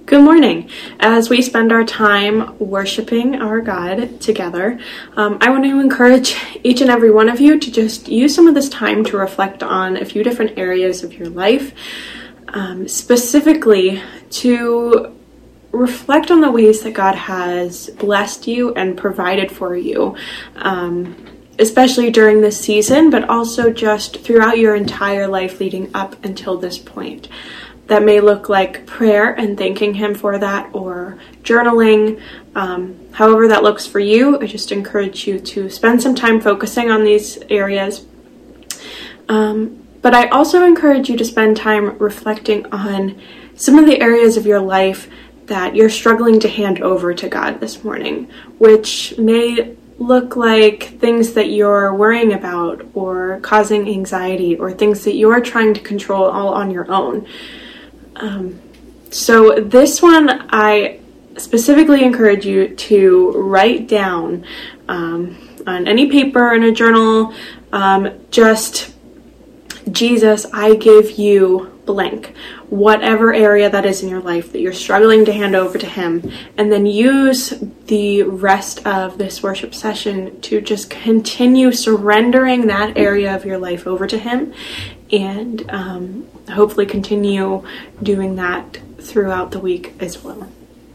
Good morning. As we spend our time worshiping our God together, I want to encourage each and every one of you to just use some of this time to reflect on a few different areas of your life, specifically to reflect on the ways that God has blessed you and provided for you, especially during this season, but also just throughout your entire life leading up until this point. That may look like prayer and thanking Him for that, or journaling. However that looks for you, I just encourage you to spend some time focusing on these areas. But I also encourage you to spend time reflecting on some of the areas of your life that you're struggling to hand over to God this morning, which may look like things that you're worrying about or causing anxiety, or things that you're trying to control all on your own. So this one, I specifically encourage you to write down on any paper in a journal, just, Jesus, I give you blank, whatever area that is in your life that you're struggling to hand over to Him, and then use the rest of this worship session to just continue surrendering that area of your life over to Him, and hopefully continue doing that throughout the week as well.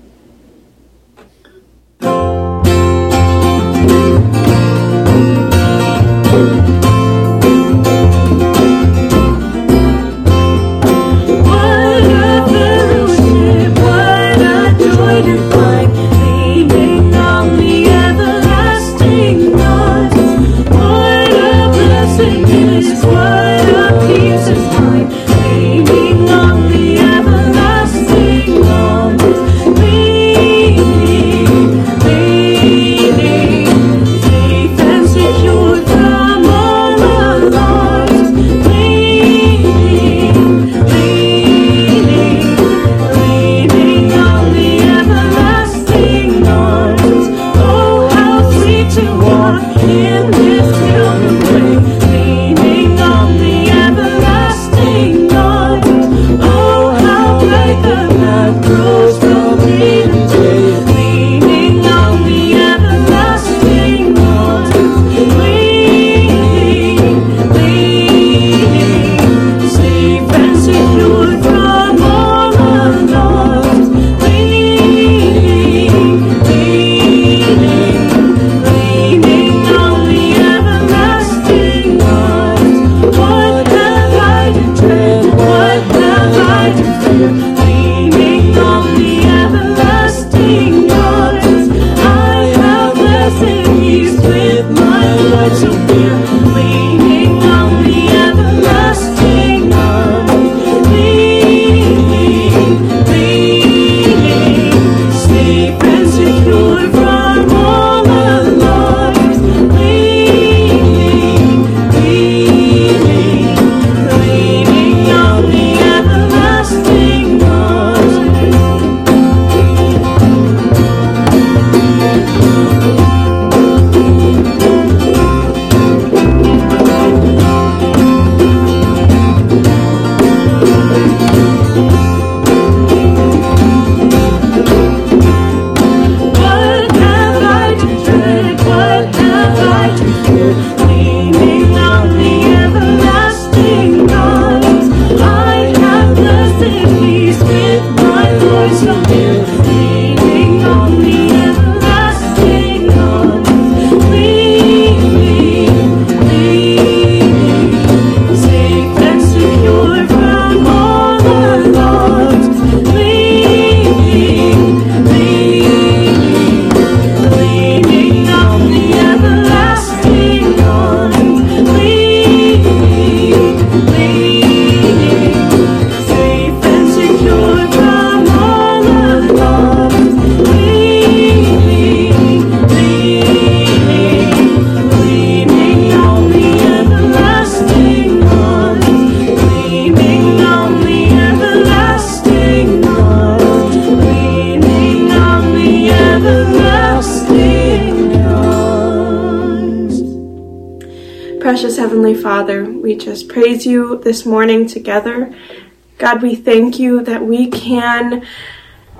Precious Heavenly Father, we just praise you this morning together. God, we thank you that we can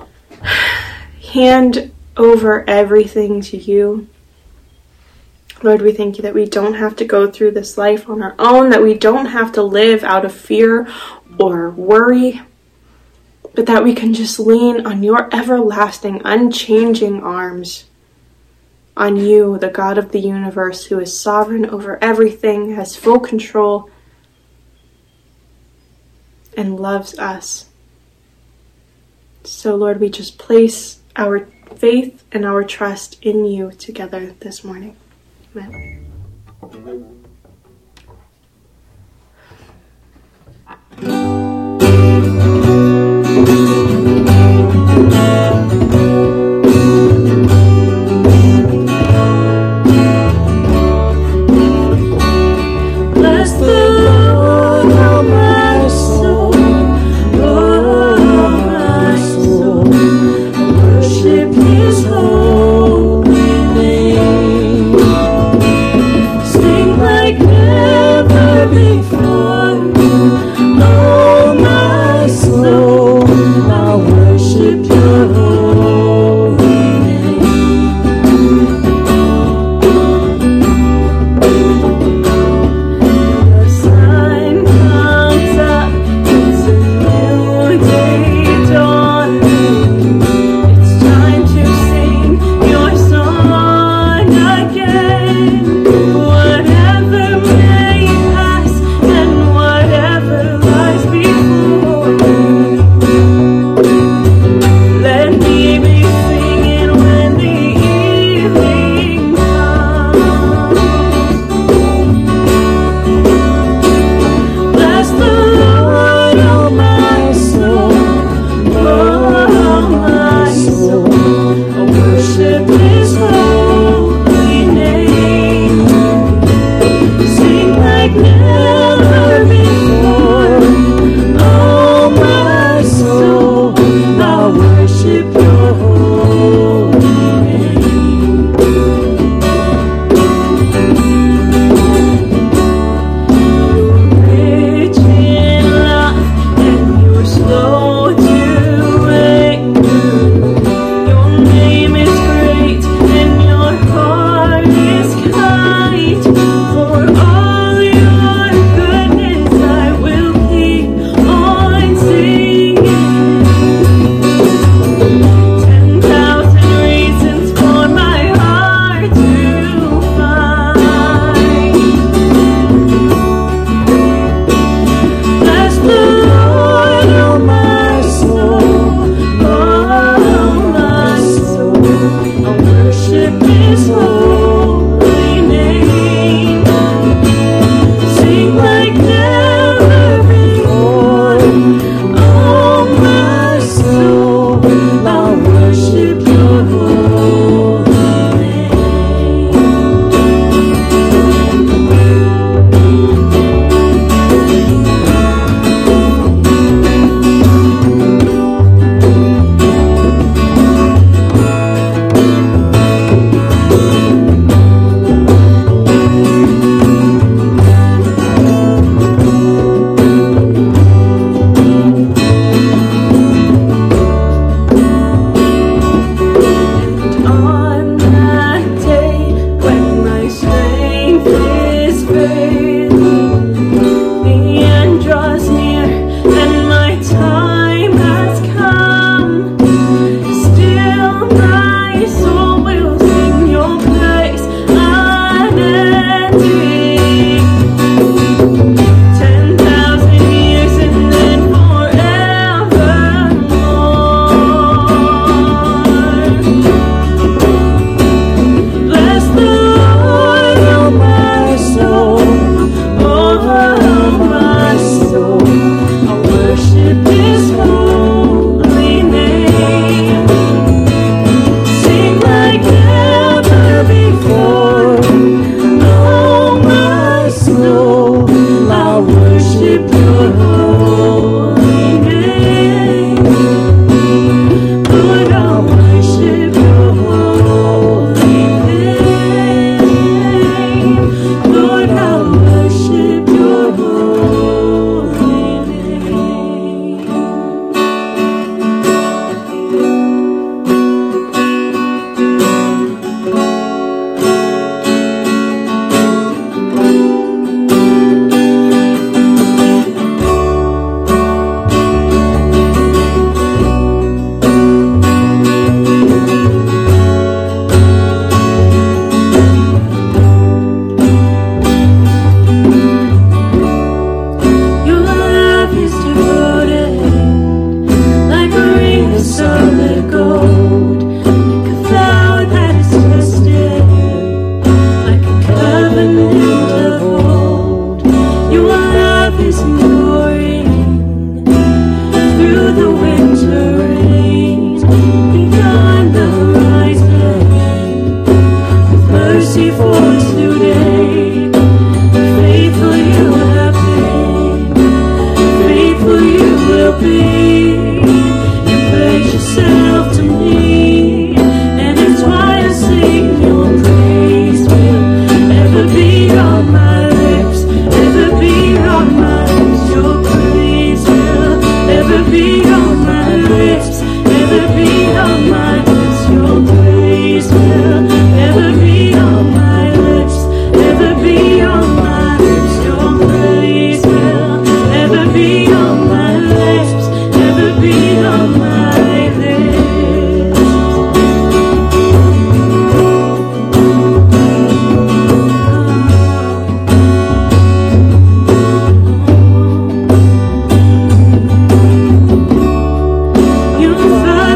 hand over everything to you. Lord, we thank you that we don't have to go through this life on our own, that we don't have to live out of fear or worry, but that we can just lean on your everlasting, unchanging arms, on you, the God of the universe, who is sovereign over everything, has full control, and loves us. So, Lord, we just place our faith and our trust in you together this morning. Amen. Sing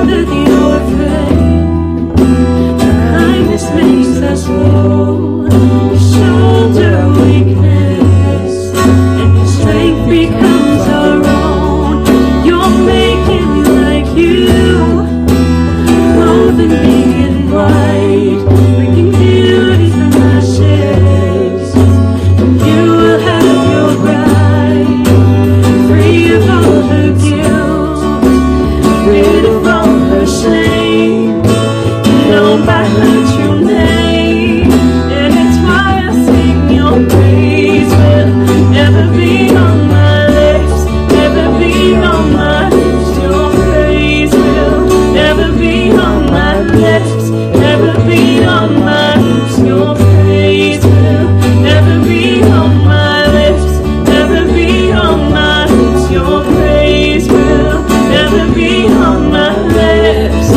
that you're afraid. Kindness makes us whole. You shoulder weakness, and your strength becomes our own. You're making me like you, clothing me in white, bringing beauty from ashes. You will have your bride, free of all her guilt, rid of all her shame, known by her true name. And it's why I sing your praise will never be on my lips, never be on my lips. Your praise will never be on my lips, never be on my lips. Your praise will never be on my lips, never be on my lips. Your praise will never be on my lips.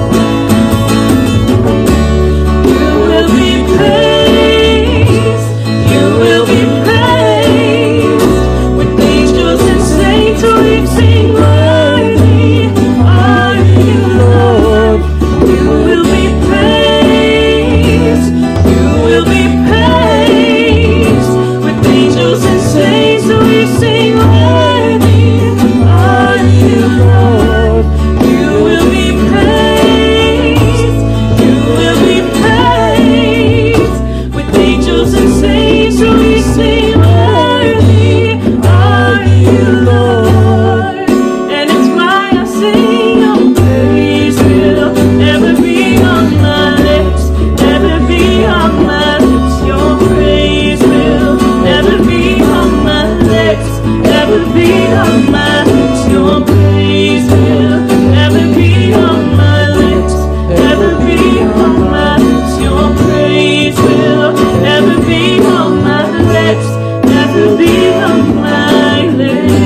You will be praised, you will be praised, with angels and saints we sing worthy are you, Lord. You will be praised, you will be praised, with angels and saints we sing worthy are you, Lord. You will be praised, you will be praised, with angels and saints we sing worthy are you, Lord. And it's why I sing your praise will never be on my lips, never be on my lips. Your praise will never be on my lips, never be on my lips. Your praise will never be on my lips, never be on my lips. Your praise will never be on my lips, never be on my lips.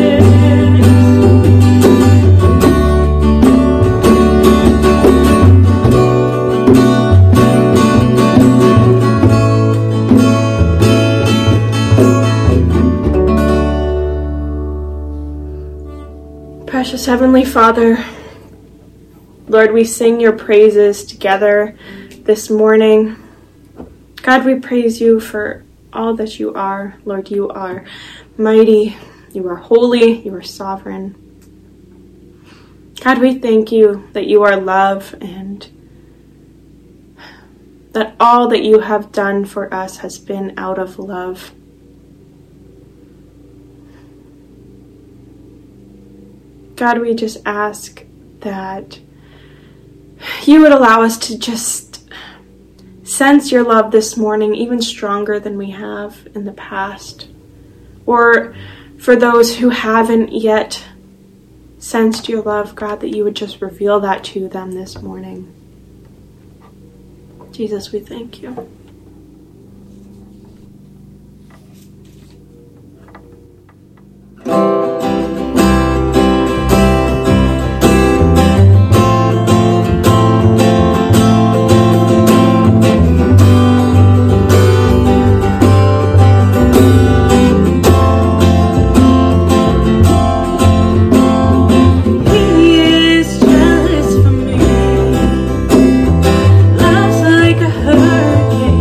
Precious Heavenly Father, Lord, we sing your praises together this morning. God, we praise you for all that you are. Lord, you are mighty, you are holy, you are sovereign. God, we thank you that you are love and that all that you have done for us has been out of love. God, we just ask that you would allow us to just sense your love this morning even stronger than we have in the past. Or for those who haven't yet sensed your love, God, that you would just reveal that to them this morning. Jesus, we thank you. Like a hurricane.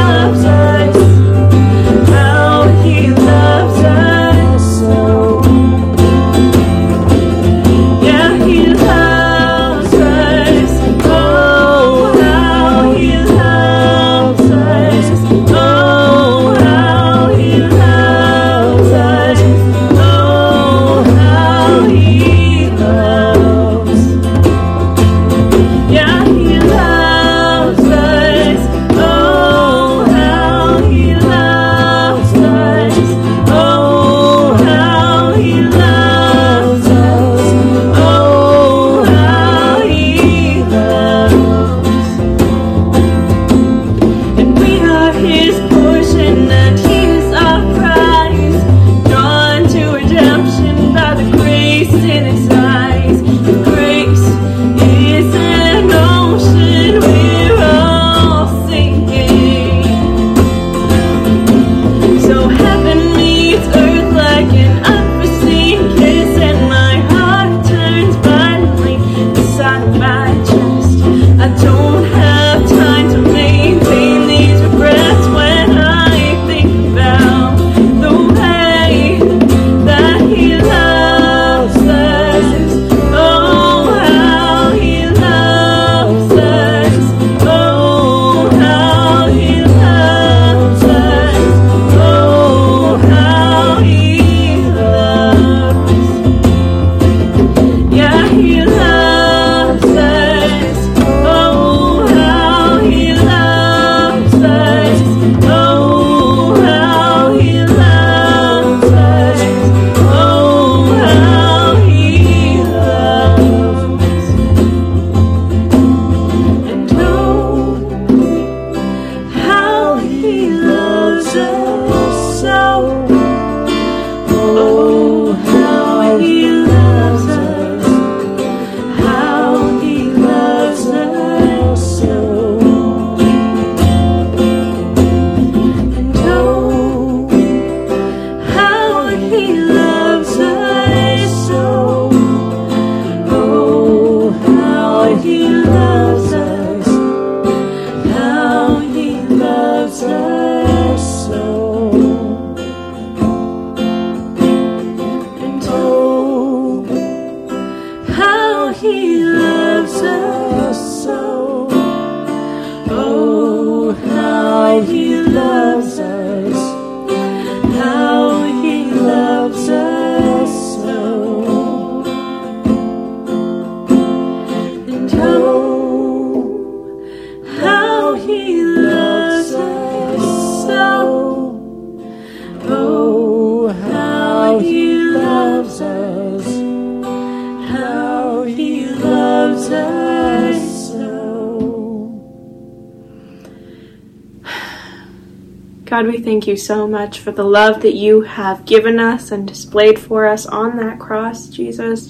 God, we thank you so much for the love that you have given us and displayed for us on that cross, Jesus.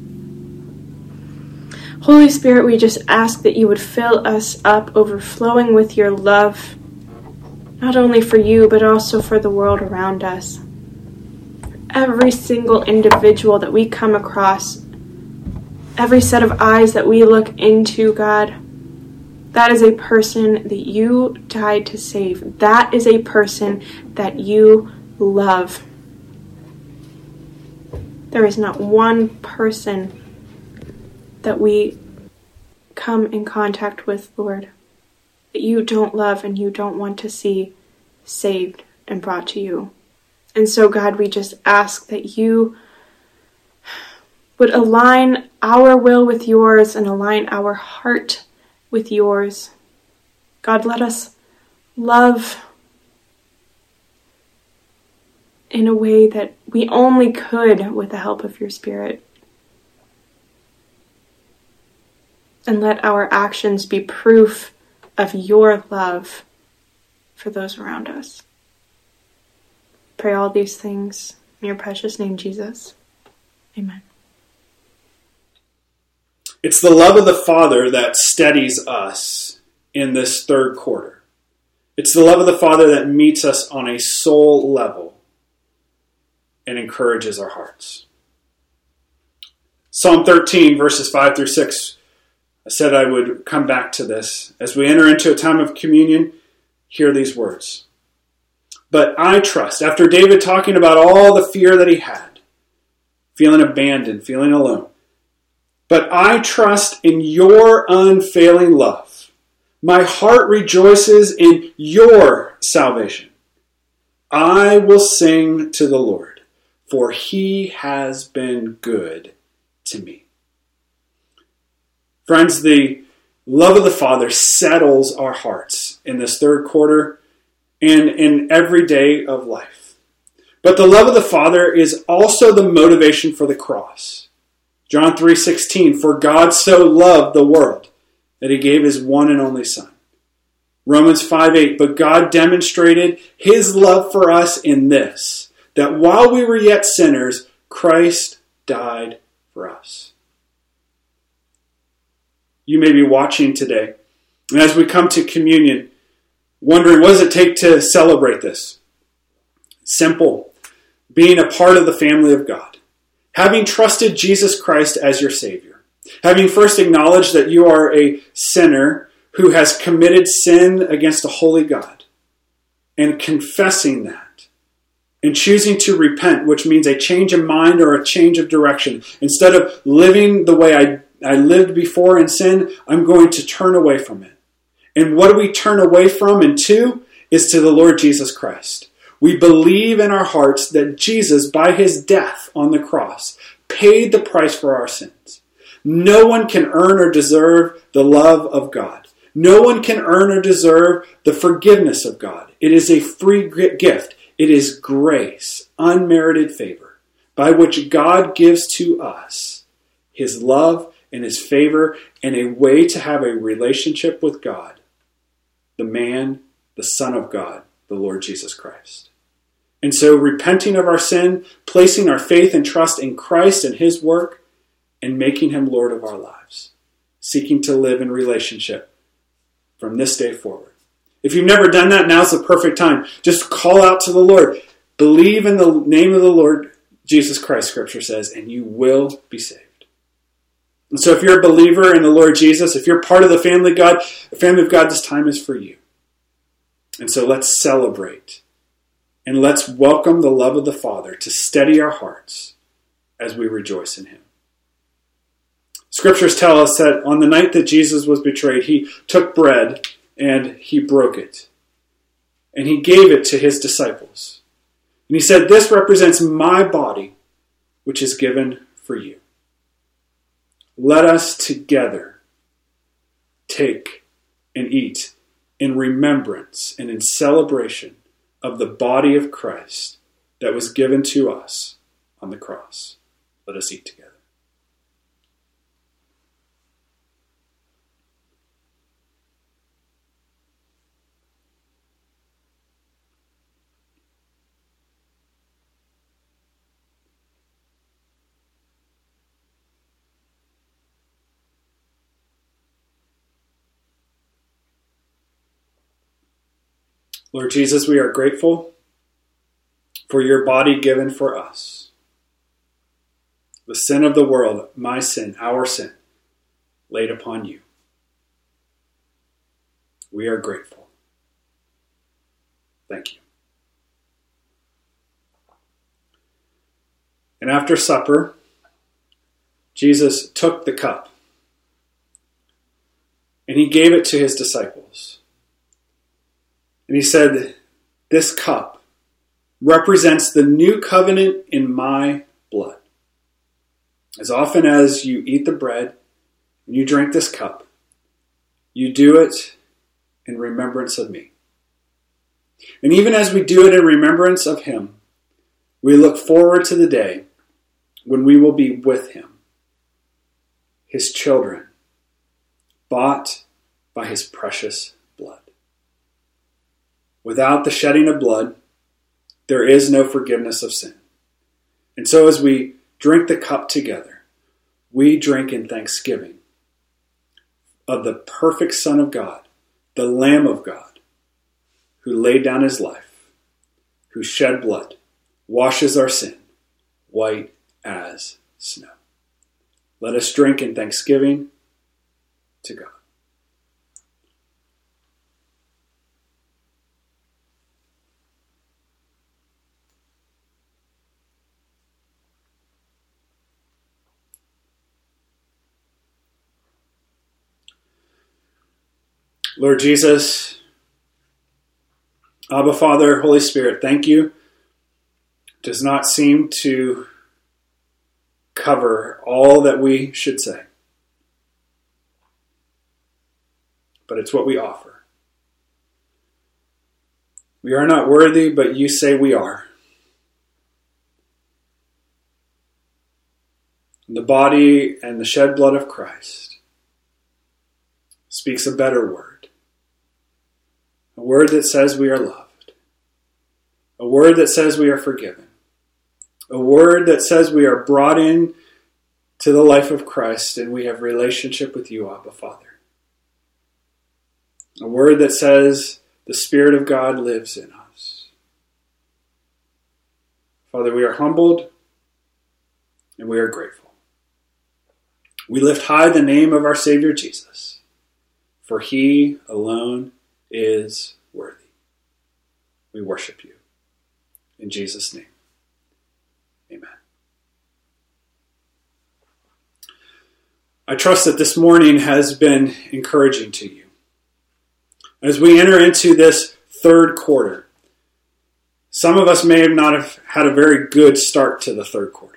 Holy Spirit, we just ask that you would fill us up, overflowing with your love, not only for you, but also for the world around us. Every single individual that we come across, every set of eyes that we look into, God, that is a person that you died to save. That is a person that you love. There is not one person that we come in contact with, Lord, that you don't love and you don't want to see saved and brought to you. And so, God, we just ask that you would align our will with yours and align our heart with yours. God, let us love in a way that we only could with the help of your Spirit. And let our actions be proof of your love for those around us. Pray all these things in your precious name, Jesus. Amen. It's the love of the Father that steadies us in this third quarter. It's the love of the Father that meets us on a soul level and encourages our hearts. Psalm 13, verses 5 through 6. I said I would come back to this. As we enter into a time of communion, hear these words. But I trust, after David talking about all the fear that he had, feeling abandoned, feeling alone, but I trust in your unfailing love. My heart rejoices in your salvation. I will sing to the Lord, for he has been good to me. Friends, the love of the Father settles our hearts in this third quarter and in every day of life. But the love of the Father is also the motivation for the cross. John 3:16, for God so loved the world that he gave his one and only Son. Romans 5:8, but God demonstrated his love for us in this, that while we were yet sinners, Christ died for us. You may be watching today, and as we come to communion, wondering what does it take to celebrate this? Simple. Being a part of the family of God. Having trusted Jesus Christ as your Savior. Having first acknowledged that you are a sinner who has committed sin against a holy God. And confessing that. And choosing to repent, which means a change of mind or a change of direction. Instead of living the way I lived before in sin, I'm going to turn away from it. And what do we turn away from and to? Is to the Lord Jesus Christ. We believe in our hearts that Jesus, by his death on the cross, paid the price for our sins. No one can earn or deserve the love of God. No one can earn or deserve the forgiveness of God. It is a free gift. It is grace, unmerited favor, by which God gives to us his love and his favor and a way to have a relationship with God, the man, the Son of God, the Lord Jesus Christ. And so repenting of our sin, placing our faith and trust in Christ and his work, and making him Lord of our lives, seeking to live in relationship from this day forward. If you've never done that, now's the perfect time. Just call out to the Lord. Believe in the name of the Lord Jesus Christ, Scripture says, and you will be saved. And so if you're a believer in the Lord Jesus, if you're part of the family of God, this time is for you. And so let's celebrate. And let's welcome the love of the Father to steady our hearts as we rejoice in him. Scriptures tell us that on the night that Jesus was betrayed, he took bread and he broke it. And he gave it to his disciples. And he said, this represents my body, which is given for you. Let us together take and eat in remembrance and in celebration of the body of Christ that was given to us on the cross. Let us eat together. Lord Jesus, we are grateful for your body given for us. The sin of the world, my sin, our sin, laid upon you. We are grateful. Thank you. And after supper, Jesus took the cup and he gave it to his disciples. And he said, this cup represents the new covenant in my blood. As often as you eat the bread and you drink this cup, you do it in remembrance of me. And even as we do it in remembrance of him, we look forward to the day when we will be with him, his children, bought by his precious blood. Without the shedding of blood, there is no forgiveness of sin. And so as we drink the cup together, we drink in thanksgiving of the perfect Son of God, the Lamb of God, who laid down his life, who shed blood, washes our sin, white as snow. Let us drink in thanksgiving to God. Lord Jesus, Abba Father, Holy Spirit, thank you. It does not seem to cover all that we should say, but it's what we offer. We are not worthy, but you say we are. The body and the shed blood of Christ speaks a better word. A word that says we are loved. A word that says we are forgiven. A word that says we are brought in to the life of Christ and we have relationship with you, Abba Father. A word that says the Spirit of God lives in us. Father, we are humbled and we are grateful. We lift high the name of our Savior Jesus, for he alone is worthy. We worship you. In Jesus' name, amen. I trust that this morning has been encouraging to you. As we enter into this third quarter, some of us may not have had a very good start to the third quarter.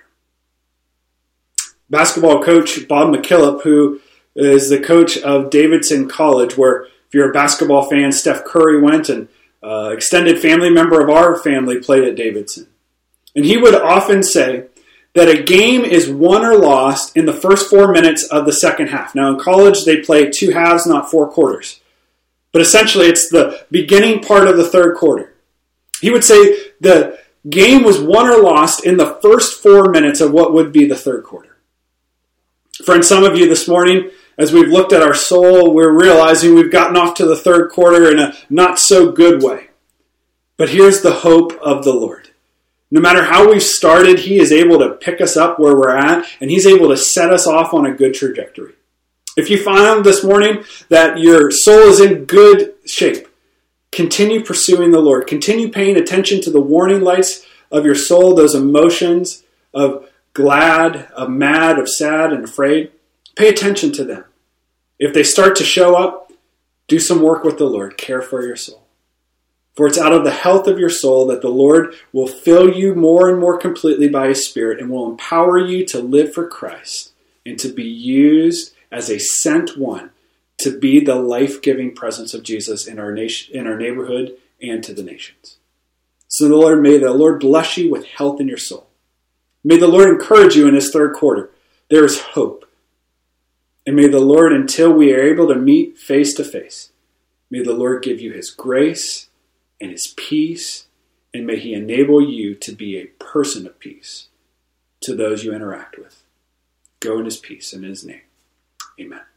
Basketball coach Bob McKillop, who is the coach of Davidson College, where if you're a basketball fan, Steph Curry went, and extended family member of our family played at Davidson. And he would often say that a game is won or lost in the first 4 minutes of the second half. Now in college they play 2 halves, not 4 quarters. But essentially it's the beginning part of the third quarter. He would say the game was won or lost in the first 4 minutes of what would be the third quarter. Friends, some of you this morning, as we've looked at our soul, we're realizing we've gotten off to the third quarter in a not so good way. But here's the hope of the Lord. No matter how we've started, he is able to pick us up where we're at, and he's able to set us off on a good trajectory. If you found this morning that your soul is in good shape, continue pursuing the Lord. Continue paying attention to the warning lights of your soul, those emotions of glad, of mad, of sad, and afraid. Pay attention to them. If they start to show up, do some work with the Lord. Care for your soul. For it's out of the health of your soul that the Lord will fill you more and more completely by his Spirit and will empower you to live for Christ and to be used as a sent one to be the life-giving presence of Jesus in our nation, in our neighborhood, and to the nations. So may the Lord bless you with health in your soul. May the Lord encourage you in this third quarter. There is hope. And may the Lord, until we are able to meet face to face, may the Lord give you his grace and his peace, and may he enable you to be a person of peace to those you interact with. Go in his peace in his name. Amen.